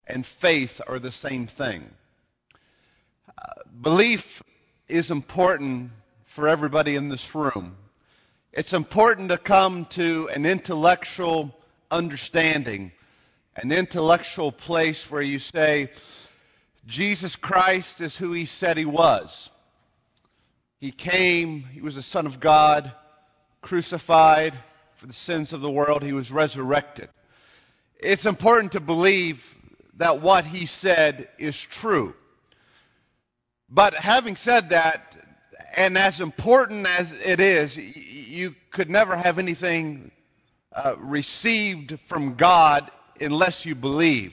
and faith are the same thing. Belief is important for everybody in this room. It's important to come to an intellectual understanding, an intellectual place where you say, Jesus Christ is who he said he was. He came, he was the Son of God, crucified for the sins of the world, he was resurrected. It's important to believe that what he said is true. But having said that, and as important as it is, you could never have anything received from God unless you believe.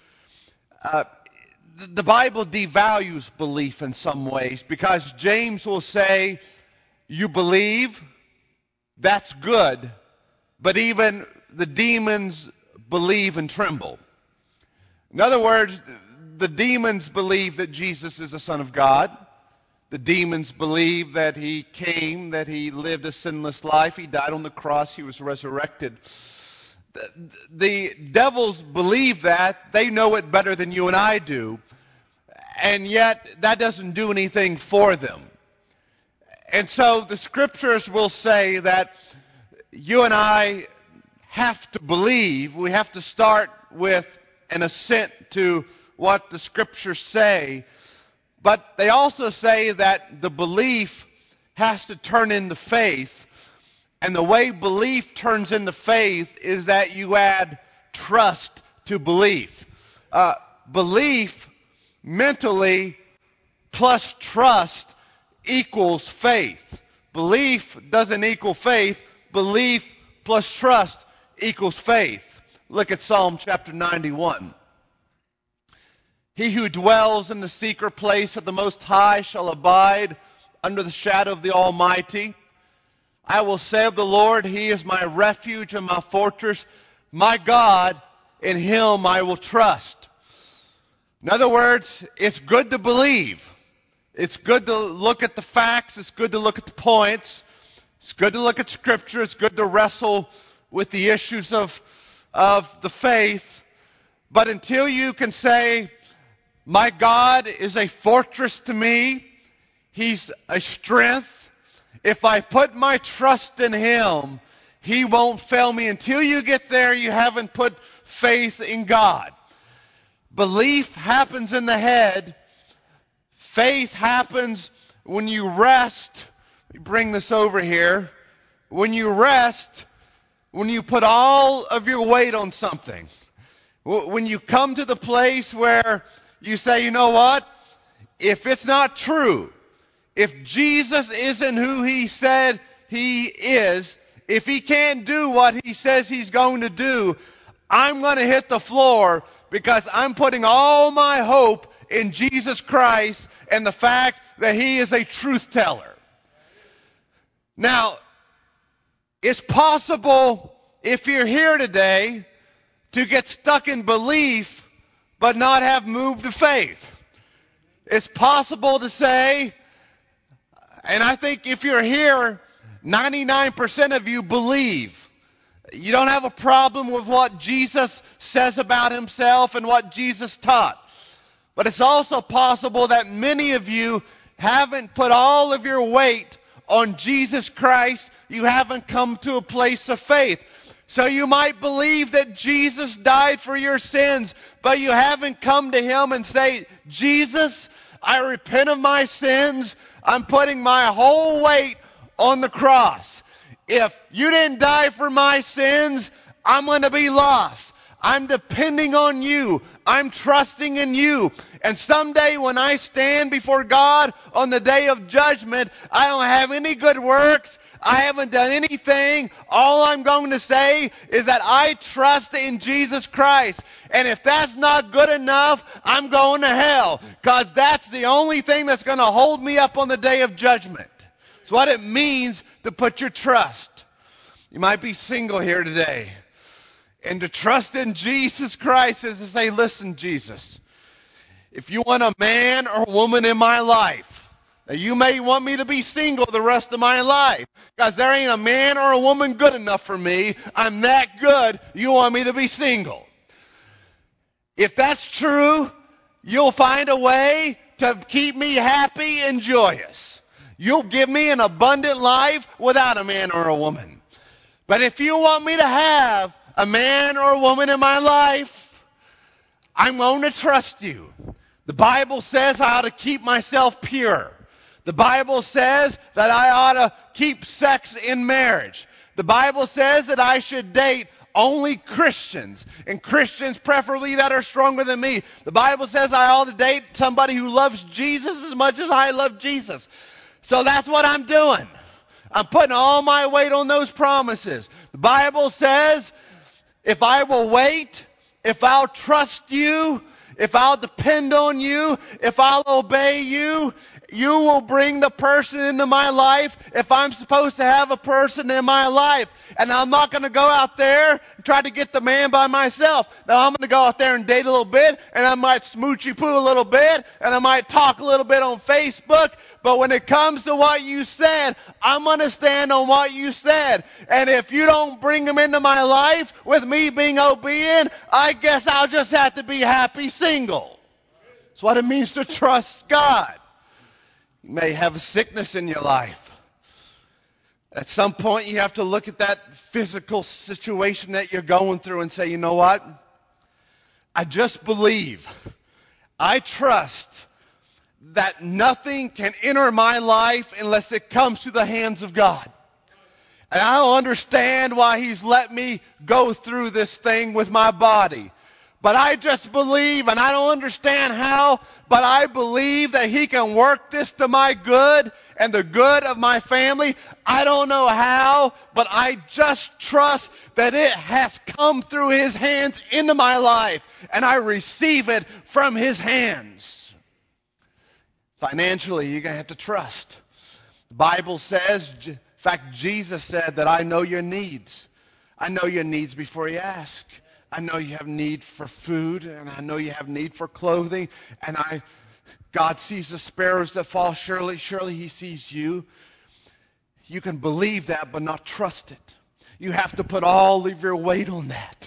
The Bible devalues belief in some ways because James will say, you believe, that's good, but even the demons believe and tremble. In other words, the demons believe that Jesus is the Son of God. The demons believe that he came, that he lived a sinless life, he died on the cross, he was resurrected. The devils believe that. They know it better than you and I do. And yet, that doesn't do anything for them. And so the scriptures will say that you and I have to believe. We have to start with an assent to what the scriptures say. But they also say that the belief has to turn into faith. And the way belief turns into faith is that you add trust to belief. Belief mentally plus trust equals faith. Belief doesn't equal faith. Belief plus trust equals faith. Look at Psalm chapter 91. He who dwells in the secret place of the Most High shall abide under the shadow of the Almighty. I will say of the Lord, he is my refuge and my fortress. My God, in him I will trust. In other words, it's good to believe. It's good to look at the facts. It's good to look at the points. It's good to look at Scripture. It's good to wrestle with the issues of the faith. But until you can say, my God is a fortress to me, he's a strength. If I put my trust in him, he won't fail me. Until you get there, you haven't put faith in God. Belief happens in the head. Faith happens when you rest. Let me bring this over here. When you rest, when you put all of your weight on something. When you come to the place where you say, you know what? If it's not true, if Jesus isn't who he said he is, if he can't do what he says he's going to do, I'm going to hit the floor because I'm putting all my hope in Jesus Christ and the fact that he is a truth teller. Now, it's possible if you're here today to get stuck in belief but not have moved to faith. It's possible to say, and I think if you're here, 99% of you believe. You don't have a problem with what Jesus says about himself and what Jesus taught. But it's also possible that many of you haven't put all of your weight on Jesus Christ. You haven't come to a place of faith. So you might believe that Jesus died for your sins, but you haven't come to him and say, Jesus, I repent of my sins. I'm putting my whole weight on the cross. If you didn't die for my sins, I'm going to be lost. I'm depending on you. I'm trusting in you. And someday when I stand before God on the day of judgment, I don't have any good works. I haven't done anything. All I'm going to say is that I trust in Jesus Christ. And if that's not good enough, I'm going to hell. Because that's the only thing that's going to hold me up on the day of judgment. It's what it means to put your trust. You might be single here today. And to trust in Jesus Christ is to say, listen, Jesus, if you want a man or woman in my life, now you may want me to be single the rest of my life, because there ain't a man or a woman good enough for me. I'm that good. You want me to be single. If that's true, you'll find a way to keep me happy and joyous. You'll give me an abundant life without a man or a woman. But if you want me to have a man or a woman in my life, I'm going to trust you. The Bible says I ought to keep myself pure. The Bible says that I ought to keep sex in marriage. The Bible says that I should date only Christians, and Christians preferably that are stronger than me. The Bible says I ought to date somebody who loves Jesus as much as I love Jesus. So that's what I'm doing. I'm putting all my weight on those promises. The Bible says if I will wait, if I'll trust you, if I'll depend on you, if I'll obey you, you will bring the person into my life if I'm supposed to have a person in my life. And I'm not going to go out there and try to get the man by myself. Now I'm going to go out there and date a little bit, and I might smoochy poo a little bit, and I might talk a little bit on Facebook. But when it comes to what you said, I'm going to stand on what you said. And if you don't bring him into my life with me being obedient, I guess I'll just have to be happy single. That's what it means to trust God. You may have a sickness in your life. At some point, you have to look at that physical situation that you're going through and say, you know what? I just believe, I trust that nothing can enter my life unless it comes to the hands of God. And I don't understand why He's let me go through this thing with my body. But I just believe, and I don't understand how, but I believe that He can work this to my good and the good of my family. I don't know how, but I just trust that it has come through His hands into my life, and I receive it from His hands. Financially, you're going to have to trust. The Bible says, in fact, Jesus said that I know your needs. I know your needs before you ask. I know you have need for food, and I know you have need for clothing, and God sees the sparrows that fall. Surely He sees you. You can believe that, but not trust it. You have to put all of your weight on that.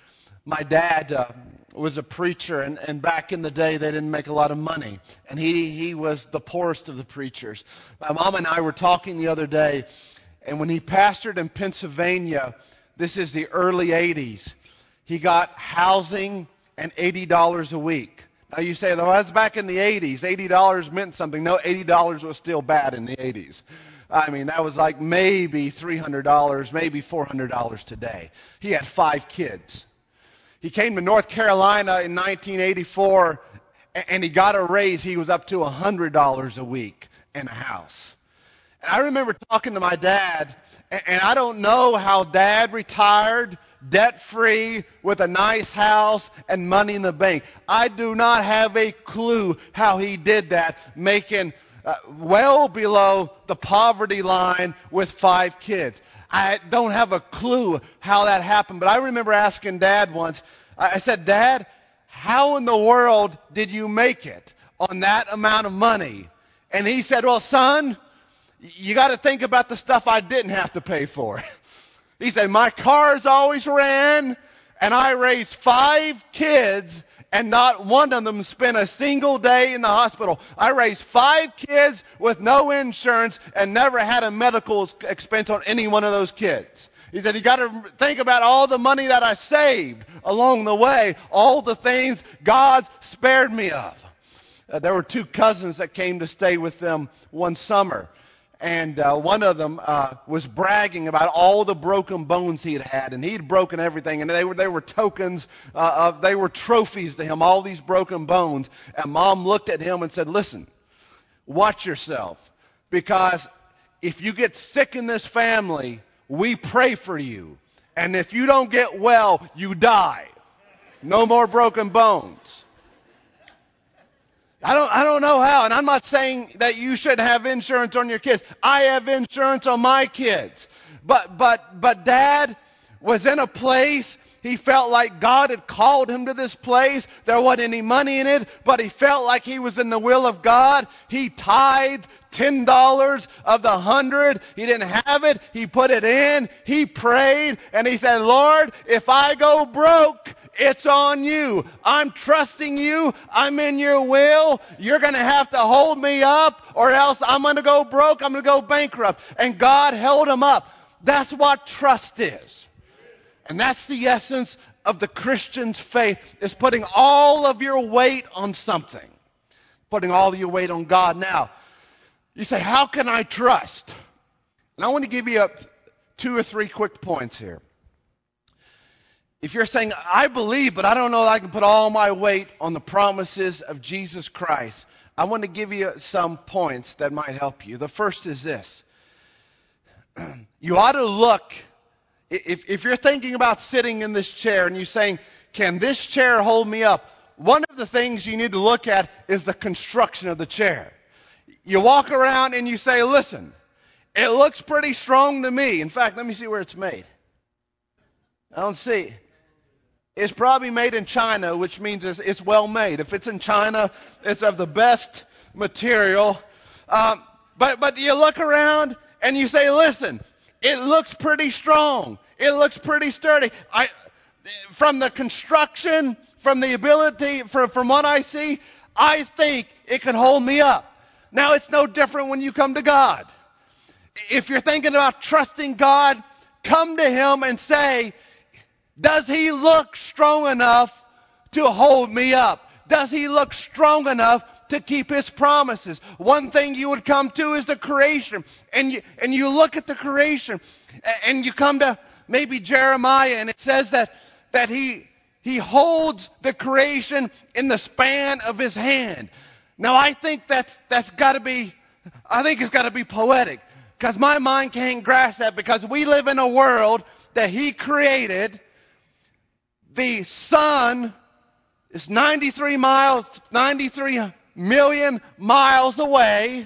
My dad was a preacher, and back in the day, they didn't make a lot of money, and he was the poorest of the preachers. My mom and I were talking the other day, and when he pastored in Pennsylvania, this is the early 80s, he got housing and $80 a week. Now you say, well, that's back in the 80s. $80 meant something. No, $80 was still bad in the 80s. I mean, that was like maybe $300, maybe $400 today. He had 5 kids. He came to North Carolina in 1984, and he got a raise. He was up to $100 a week in a house. And I remember talking to my dad, and I don't know how Dad retired debt-free with a nice house and money in the bank. I do not have a clue how he did that, making well below the poverty line with 5 kids. I don't have a clue how that happened, but I remember asking Dad once, I said, Dad, how in the world did you make it on that amount of money? And he said, well, son, you got to think about the stuff I didn't have to pay for. He said, my cars always ran, and I raised 5 kids, and not one of them spent a single day in the hospital. I raised 5 kids with no insurance and never had a medical expense on any one of those kids. He said, you got to think about all the money that I saved along the way, all the things God spared me of. There were 2 cousins that came to stay with them one summer. And one of them was bragging about all the broken bones he had, and he'd broken everything, and they were tokens, they were trophies to him, all these broken bones. And Mom looked at him and said, listen, watch yourself, because if you get sick in this family, we pray for you, and if you don't get well, you die. No more broken bones. I don't know how, and I'm not saying that you should have insurance on your kids. I have insurance on my kids. But Dad was in a place, he felt like God had called him to this place. There wasn't any money in it, but he felt like he was in the will of God. He tithed $10 of the 100. He didn't have it. He put it in. He prayed, and he said, Lord, if I go broke, It's on you. I'm trusting you. I'm in your will. You're going to have to hold me up or else I'm going to go broke. I'm going to go bankrupt. And God held him up. That's what trust is. And that's the essence of the Christian's faith, is putting all of your weight on something. Putting all of your weight on God. Now, you say, how can I trust? And I want to give you 2 or 3 quick points here. If you're saying, I believe, but I don't know that I can put all my weight on the promises of Jesus Christ, I want to give you some points that might help you. The first is this. You ought to look, if you're thinking about sitting in this chair and you're saying, can this chair hold me up? One of the things you need to look at is the construction of the chair. You walk around and you say, listen, it looks pretty strong to me. In fact, let me see where it's made. I don't see. It's probably made in China, which means it's well made. If it's in China, it's of the best material. But you look around and you say, listen, it looks pretty strong. It looks pretty sturdy. From the construction, from the ability, from what I see, I think it can hold me up. Now, it's no different when you come to God. If you're thinking about trusting God, come to him and say, does he look strong enough to hold me up? Does he look strong enough to keep his promises? One thing you would come to is the creation. And you look at the creation and you come to maybe Jeremiah, and it says that he holds the creation in the span of his hand. Now I think it's got to be poetic, because my mind can't grasp that, because we live in a world that he created. The sun is 93 million miles away.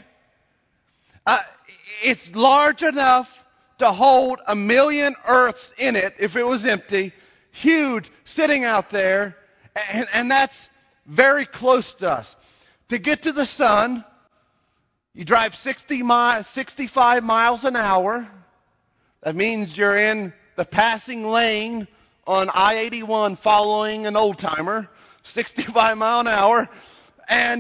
It's large enough to hold 1 million Earths in it if it was empty. Huge, sitting out there. And that's very close to us. To get to the sun, you drive 65 miles an hour. That means you're in the passing lane on I-81 following an old-timer, 65 mile an hour. And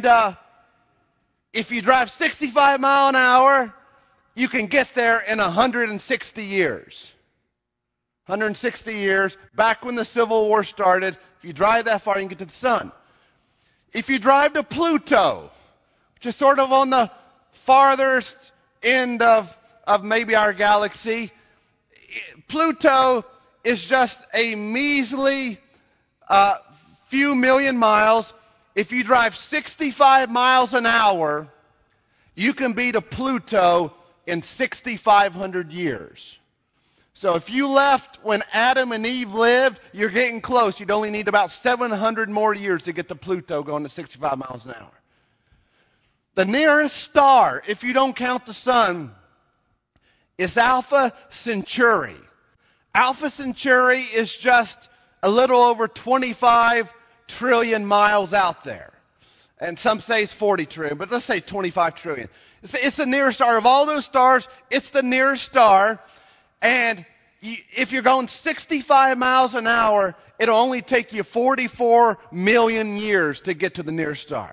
if you drive 65 mile an hour, you can get there in 160 years. 160 years, back when the Civil War started, if you drive that far, you can get to the sun. If you drive to Pluto, which is sort of on the farthest end of maybe our galaxy, Pluto is just a measly few million miles. If you drive 65 miles an hour, you can be to Pluto in 6,500 years. So if you left when Adam and Eve lived, you're getting close. You'd only need about 700 more years to get to Pluto going to 65 miles an hour. The nearest star, if you don't count the sun, is Alpha Centauri. Alpha Centauri is just a little over 25 trillion miles out there. And some say it's 40 trillion, but let's say 25 trillion. It's the nearest star. Of all those stars, it's the nearest star. And if you're going 65 miles an hour, it'll only take you 44 million years to get to the nearest star.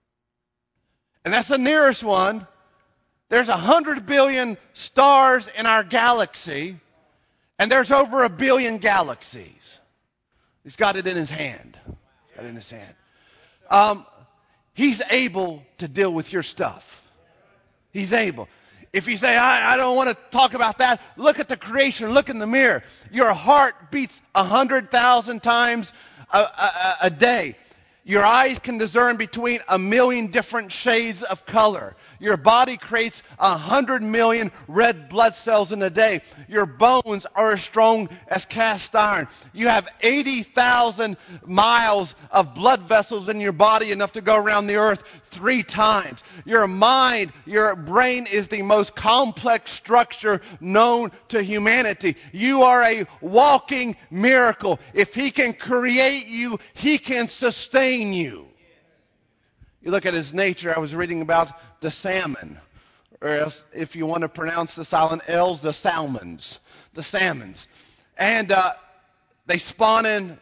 And that's the nearest one. There's 100 billion stars in our galaxy, and there's over 1 billion galaxies. He's got it in his hand. Got it in his hand. He's able to deal with your stuff. He's able. If you say, I don't want to talk about that, look at the creation, look in the mirror. Your heart beats 100,000 times a day. Your eyes can discern between 1 million different shades of color. Your body creates 100 million red blood cells in a day. Your bones are as strong as cast iron. You have 80,000 miles of blood vessels in your body, enough to go around the earth 3 times. Your mind, your brain is the most complex structure known to humanity. You are a walking miracle. If He can create you, He can sustain you. You look at His nature. I was reading about the salmon, or else, if you want to pronounce the silent L's, the salmons. The salmons. And they spawn in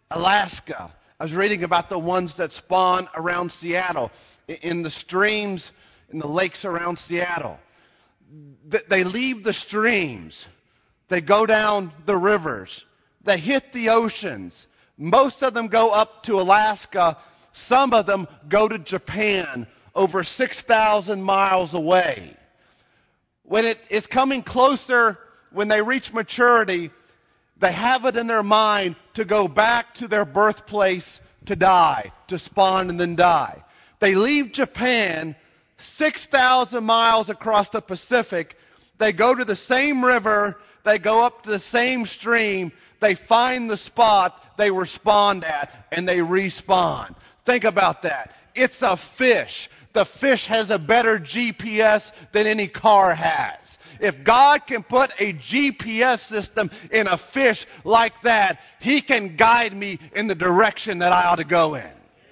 Alaska. I was reading about the ones that spawn around Seattle, in the streams, in the lakes around Seattle. They leave the streams. They go down the rivers. They hit the oceans. Most of them go up to Alaska. Some of them go to Japan, over 6,000 miles away. When it is coming closer, when they reach maturity, they have it in their mind to go back to their birthplace to die, to spawn and then die. They leave Japan 6,000 miles across the Pacific. They go to the same river. They go up to the same stream. They find the spot they were spawned at, and they respawn. Think about that. It's a fish. The fish has a better GPS than any car has. If God can put a GPS system in a fish like that, He can guide me in the direction that I ought to go in.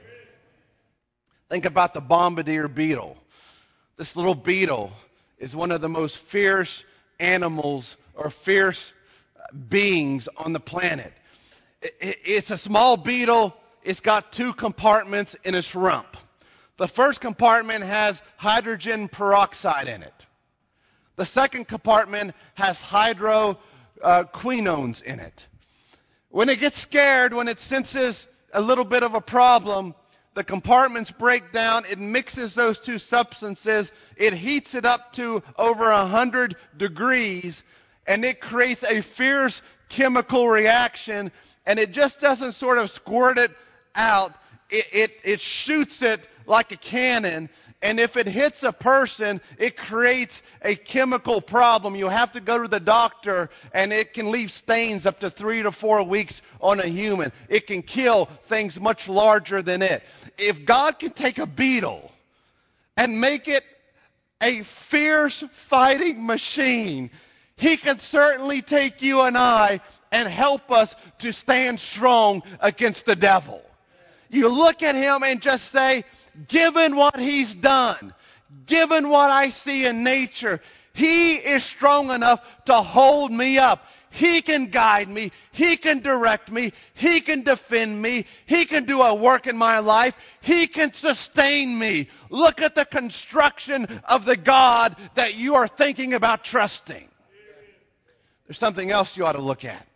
Think about the bombardier beetle. This little beetle is one of the most fierce animals or fierce beings on the planet. It's a small beetle. It's got 2 compartments in its rump. The first compartment has hydrogen peroxide in it. The second compartment has hydroquinones in it. When it gets scared, when it senses a little bit of a problem, the compartments break down. It mixes those 2 substances. It heats it up to over 100 degrees, and it creates a fierce chemical reaction. And it just doesn't sort of squirt it out. It shoots it like a cannon. And if it hits a person, it creates a chemical problem. You have to go to the doctor, and it can leave stains up to 3 to 4 weeks on a human. It can kill things much larger than it. If God can take a beetle and make it a fierce fighting machine, He can certainly take you and I and help us to stand strong against the devil. You look at him and just say, given what he's done, given what I see in nature, he is strong enough to hold me up. He can guide me. He can direct me. He can defend me. He can do a work in my life. He can sustain me. Look at the construction of the God that you are thinking about trusting. There's something else you ought to look at.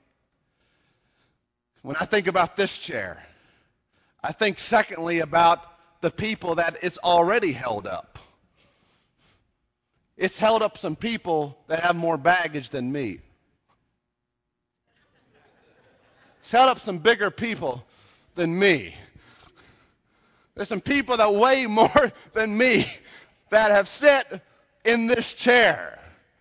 When I think about this chair, I think secondly about the people that it's already held up. It's held up some people that have more baggage than me. It's held up some bigger people than me. There's some people that weigh more than me that have sat in this chair.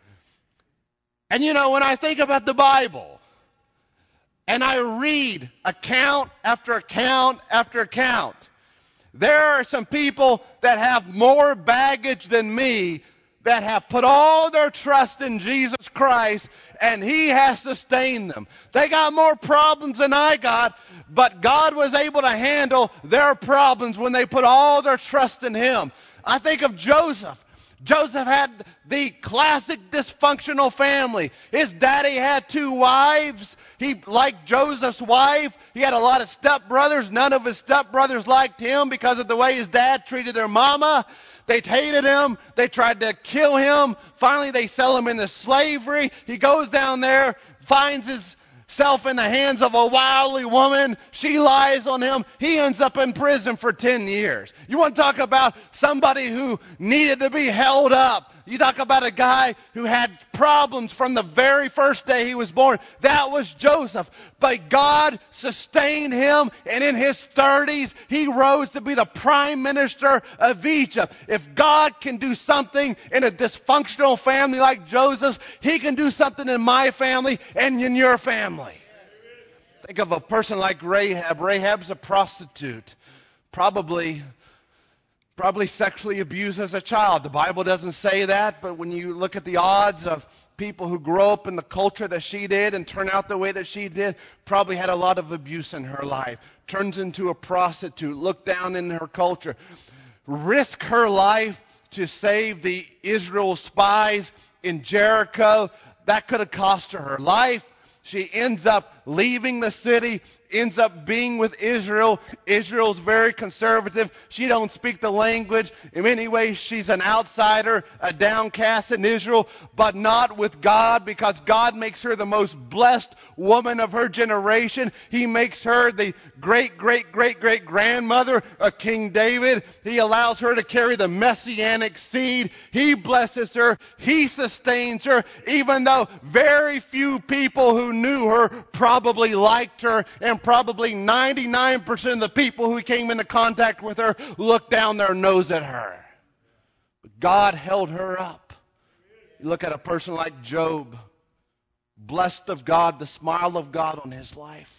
And you know, when I think about the Bible, and I read account after account after account, there are some people that have more baggage than me that have put all their trust in Jesus Christ, and He has sustained them. They got more problems than I got, but God was able to handle their problems when they put all their trust in Him. I think of Joseph. Joseph had the classic dysfunctional family. His daddy had 2 wives. He liked Joseph's wife. He had a lot of stepbrothers. None of his stepbrothers liked him because of the way his dad treated their mama. They hated him. They tried to kill him. Finally, they sell him into slavery. He goes down there, finds himself in the hands of a wily woman. She lies on him. He ends up in prison for 10 years. You want to talk about somebody who needed to be held up? You talk about a guy who had problems from the very first day he was born. That was Joseph. But God sustained him, and in his 30s, he rose to be the prime minister of Egypt. If God can do something in a dysfunctional family like Joseph, He can do something in my family and in your family. Think of a person like Rahab. Rahab's a prostitute. Probably sexually abused as a child. The Bible doesn't say that, but when you look at the odds of people who grow up in the culture that she did and turn out the way that she did, probably had a lot of abuse in her life. Turns into a prostitute, looked down in her culture. Risk her life to save the Israel spies in Jericho. That could have cost her life. She ends up leaving the city ends up being with Israel. Israel's very conservative. She don't speak the language. In many ways, she's an outsider, a downcast in Israel, but not with God, because God makes her the most blessed woman of her generation. He makes her the great-great-great-great-grandmother of King David. He allows her to carry the messianic seed. He blesses her. He sustains her, even though very few people who knew her probably liked her, and probably 99% of the people who came into contact with her looked down their nose at her. But God held her up. You look at a person like Job, blessed of God, the smile of God on his life.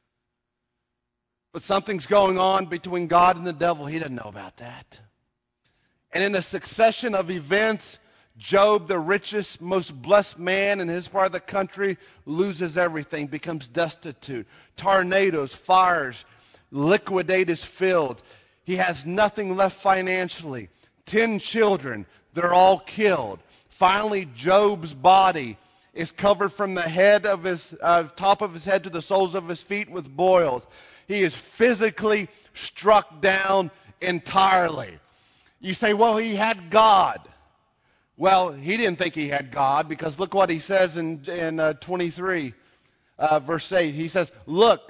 But something's going on between God and the devil. He didn't know about that. And in a succession of events, Job, the richest, most blessed man in his part of the country, loses everything, becomes destitute. Tornadoes, fires, liquidate his fields. He has nothing left financially. 10 children, they're all killed. Finally, Job's body is covered from the head of his top of his head to the soles of his feet with boils. He is physically struck down entirely. You say, well, he had God. Well, he didn't think he had God, because look what he says in 23, verse 8. He says, look,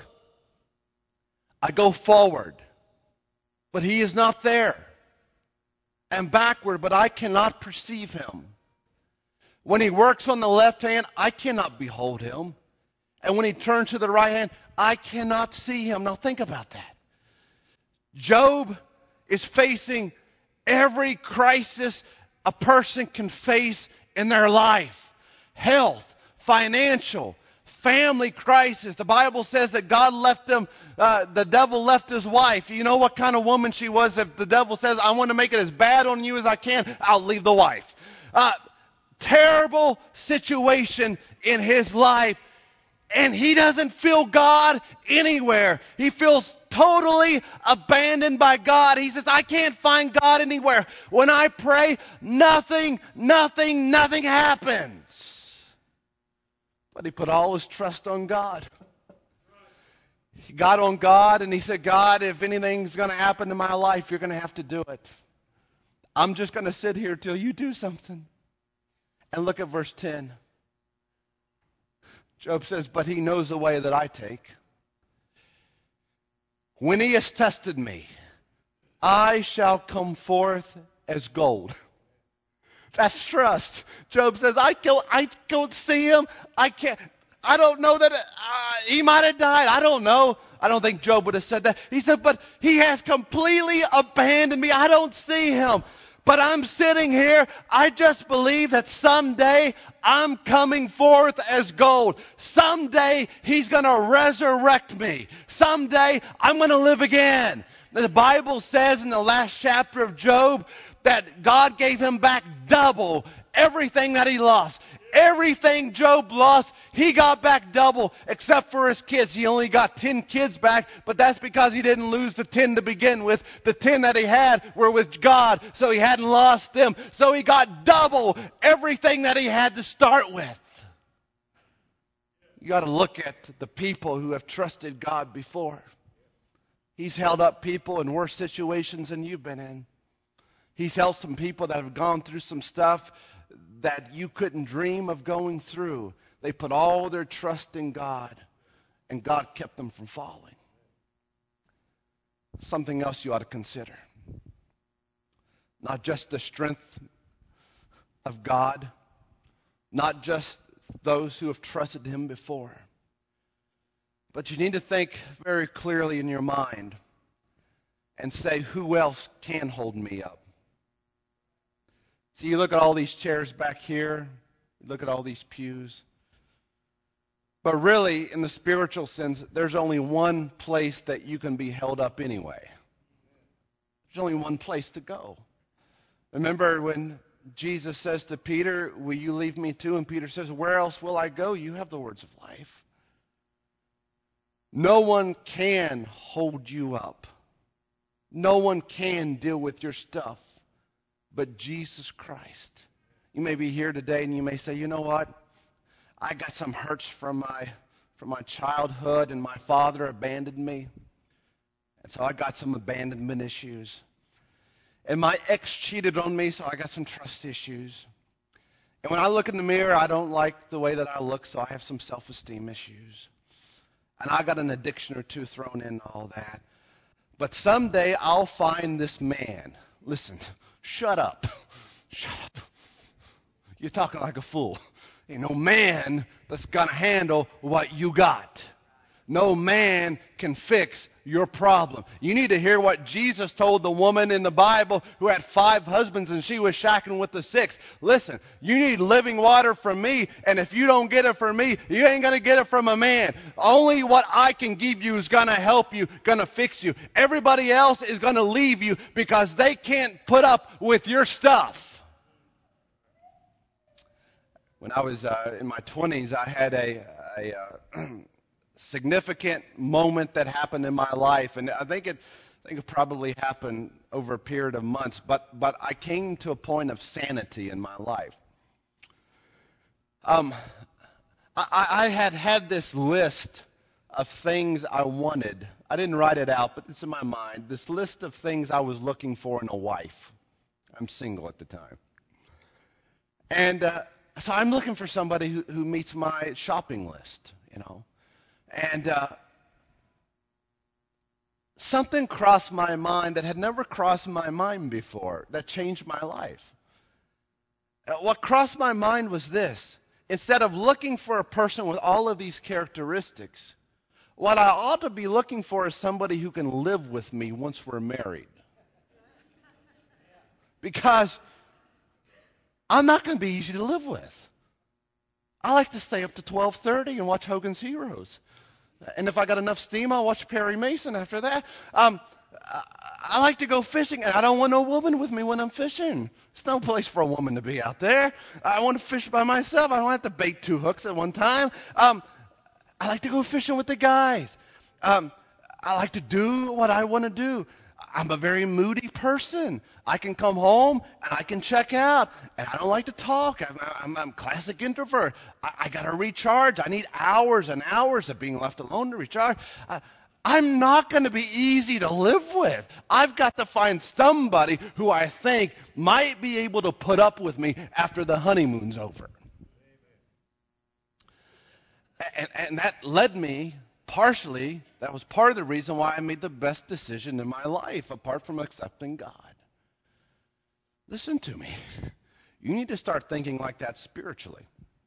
I go forward, but he is not there, and backward, but I cannot perceive him. When he works on the left hand, I cannot behold him. And when he turns to the right hand, I cannot see him. Now think about that. Job is facing every crisis a person can face in their life. Health, financial, family crisis. The Bible says that God left him, the devil left his wife. You know what kind of woman she was? If the devil says, I want to make it as bad on you as I can, I'll leave the wife. Terrible situation in his life. And he doesn't feel God anywhere. He feels totally abandoned by God. He says, I can't find God anywhere. When I pray, nothing happens. But he put all his trust on God. He got on God and he said, God, if anything's going to happen in my life, you're going to have to do it. I'm just going to sit here till you do something. And look at verse 10. Job says, but he knows the way that I take. When he has tested me, I shall come forth as gold. That's trust. Job says, I don't see him. I don't know that he might have died. I don't know. I don't think Job would have said that. He said, but he has completely abandoned me. I don't see him. But I'm sitting here, I just believe that someday I'm coming forth as gold. Someday He's going to resurrect me. Someday I'm going to live again. The Bible says in the last chapter of Job that God gave him back double everything that he lost. Everything Job lost, he got back double, except for his kids. He only got 10 kids back, but that's because he didn't lose the 10 to begin with. The 10 that he had were with God, so he hadn't lost them. So he got double everything that he had to start with. You got to look at the people who have trusted God before. He's held up people in worse situations than you've been in. He's helped some people that have gone through some stuff that you couldn't dream of going through. They put all their trust in God, and God kept them from falling. Something else you ought to consider. Not just the strength of God, not just those who have trusted Him before, but you need to think very clearly in your mind and say, who else can hold me up? See, you look at all these chairs back here, you look at all these pews. But really, in the spiritual sense, there's only one place that you can be held up anyway. There's only one place to go. Remember when Jesus says to Peter, will you leave me too? And Peter says, where else will I go? You have the words of life. No one can hold you up. No one can deal with your stuff but Jesus Christ. You may be here today and you may say, you know what? I got some hurts from my from my childhood, and my father abandoned me. And so I got some abandonment issues. And my ex cheated on me, so I got some trust issues. And when I look in the mirror, I don't like the way that I look, so I have some self-esteem issues. And I got an addiction or two thrown in all that. But someday I'll find this man. Listen, shut up. Shut up. You're talking like a fool. Ain't no man that's going to handle what you got. No man can fix your problem. You need to hear what Jesus told the woman in the Bible who had 5 husbands and she was shacking with the 6th. Listen, you need living water from me, and if you don't get it from me, you ain't going to get it from a man. Only what I can give you is going to help you, going to fix you. Everybody else is going to leave you because they can't put up with your stuff. When I was in my 20s, I had a significant moment that happened in my life, and I think it probably happened over a period of months, but I came to a point of sanity in my life. I had this list of things I wanted. I didn't write it out, but it's in my mind. This list of things I was looking for in a wife. I'm single at the time. And so I'm looking for somebody who meets my shopping list, you know. And something crossed my mind that had never crossed my mind before, that changed my life. What crossed my mind was this. Instead of looking for a person with all of these characteristics, what I ought to be looking for is somebody who can live with me once we're married. Because I'm not going to be easy to live with. I like to stay up to 12:30 and watch Hogan's Heroes. And if I got enough steam, I'll watch Perry Mason after that. I like to go fishing, and I don't want no woman with me when I'm fishing. It's no place for a woman to be out there. I want to fish by myself. I don't have to bait 2 hooks at one time. I like to go fishing with the guys. I like to do what I want to do. I'm a very moody person. I can come home and I can check out, and I don't like to talk. I'm a classic introvert. I got to recharge. I need hours and hours of being left alone to recharge. I'm not going to be easy to live with. I've got to find somebody who I think might be able to put up with me after the honeymoon's over. And that led me, partially, that was part of the reason why I made the best decision in my life, apart from accepting God. Listen to me. You need to start thinking like that spiritually.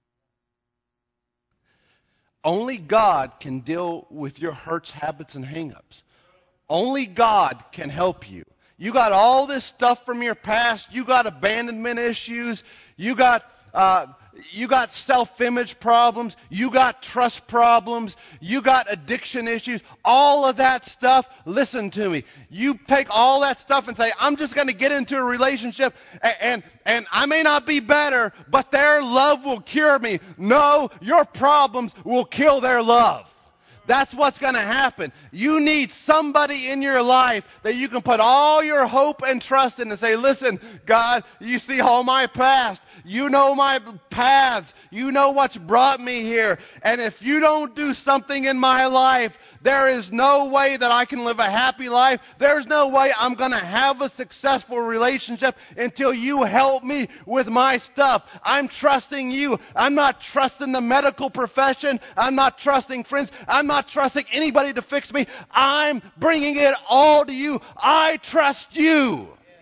Only God can deal with your hurts, habits, and hang-ups. Only God can help you. You got all this stuff from your past. You got abandonment issues. You got self-image problems. You got trust problems. You got addiction issues. All of that stuff, listen to me. You take all that stuff and say, I'm just going to get into a relationship and I may not be better, but their love will cure me. No, your problems will kill their love. That's what's going to happen. You need somebody in your life that you can put all your hope and trust in and say, listen, God, you see all my past. You know my paths. You know what's brought me here. And if you don't do something in my life, there is no way that I can live a happy life. There's no way I'm going to have a successful relationship until you help me with my stuff. I'm trusting you. I'm not trusting the medical profession. I'm not trusting friends. I'm not trusting anybody to fix me. I'm bringing it all to you. I trust you.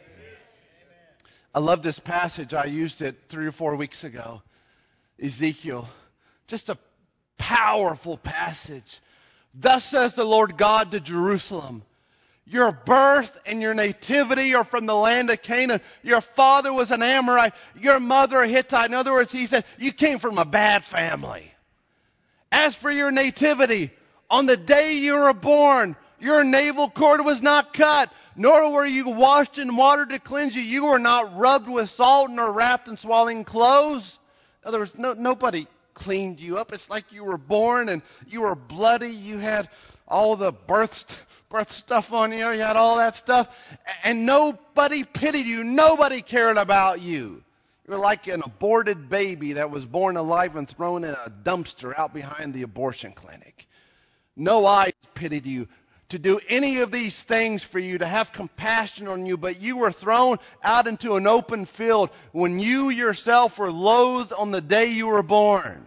I love this passage. I used it 3 or 4 weeks ago. Ezekiel. Just a powerful passage. Thus says the Lord God to Jerusalem, your birth and your nativity are from the land of Canaan. Your father was an Amorite, your mother a Hittite. In other words, he said, you came from a bad family. As for your nativity, on the day you were born, your navel cord was not cut, nor were you washed in water to cleanse you. You were not rubbed with salt nor wrapped in swaddling clothes. In other words, nobody cleaned you up. It's like you were born and you were bloody. You had all the birth stuff on you. You had all that stuff. And nobody pitied you. Nobody cared about you. You're like an aborted baby that was born alive and thrown in a dumpster out behind the abortion clinic. No eyes pitied you to do any of these things for you, to have compassion on you, but you were thrown out into an open field when you yourself were loathed on the day you were born.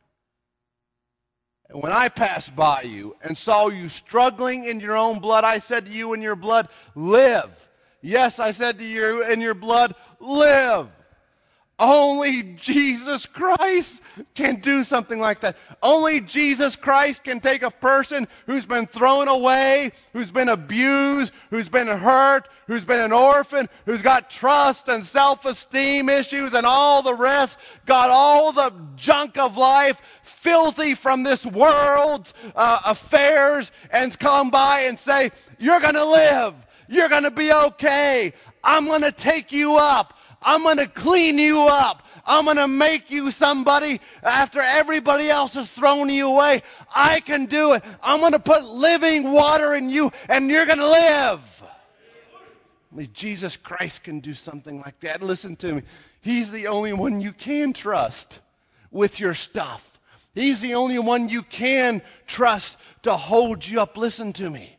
And when I passed by you and saw you struggling in your own blood, I said to you in your blood, live. Yes, I said to you in your blood, live. Only Jesus Christ can do something like that. Only Jesus Christ can take a person who's been thrown away, who's been abused, who's been hurt, who's been an orphan, who's got trust and self-esteem issues and all the rest, got all the junk of life, filthy from this world's affairs, and come by and say, you're going to live. You're going to be okay. I'm going to take you up. I'm going to clean you up. I'm going to make you somebody after everybody else has thrown you away. I can do it. I'm going to put living water in you, and you're going to live. Only Jesus Christ can do something like that. Listen to me. He's the only one you can trust with your stuff. He's the only one you can trust to hold you up. Listen to me.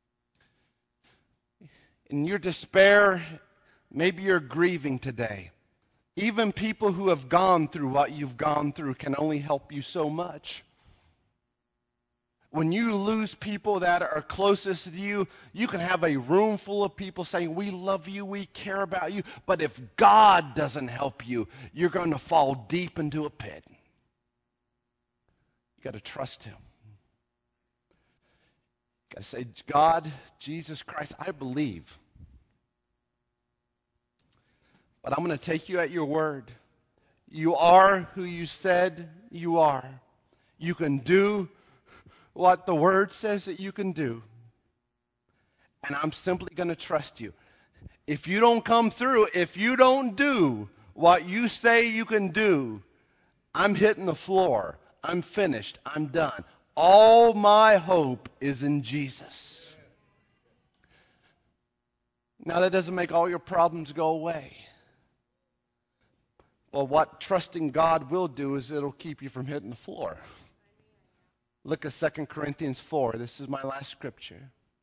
In your despair, maybe you're grieving today. Even people who have gone through what you've gone through can only help you so much. When you lose people that are closest to you, you can have a room full of people saying, we love you, we care about you. But if God doesn't help you, you're going to fall deep into a pit. You got to trust Him. You got to say, God, Jesus Christ, I believe. But I'm going to take you at your word. You are who you said you are. You can do what the word says that you can do. And I'm simply going to trust you. If you don't come through, if you don't do what you say you can do, I'm hitting the floor. I'm finished. I'm done. All my hope is in Jesus. Now, that doesn't make all your problems go away. Well, what trusting God will do is it'll keep you from hitting the floor. Look at 2 Corinthians 4. This is my last scripture.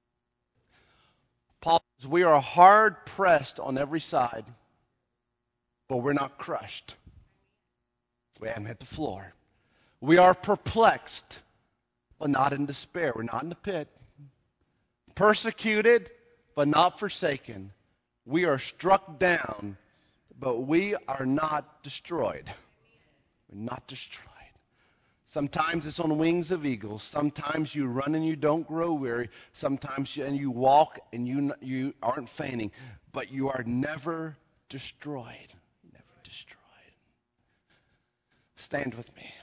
Paul says, we are hard pressed on every side, but we're not crushed. We haven't hit the floor. We are perplexed, but not in despair. We're not in the pit. Persecuted, but not forsaken. We are struck down, but we are not destroyed. We're not destroyed. Sometimes it's on wings of eagles. Sometimes you run and you don't grow weary. Sometimes you walk and you aren't fainting. But you are never destroyed. Never destroyed. Stand with me.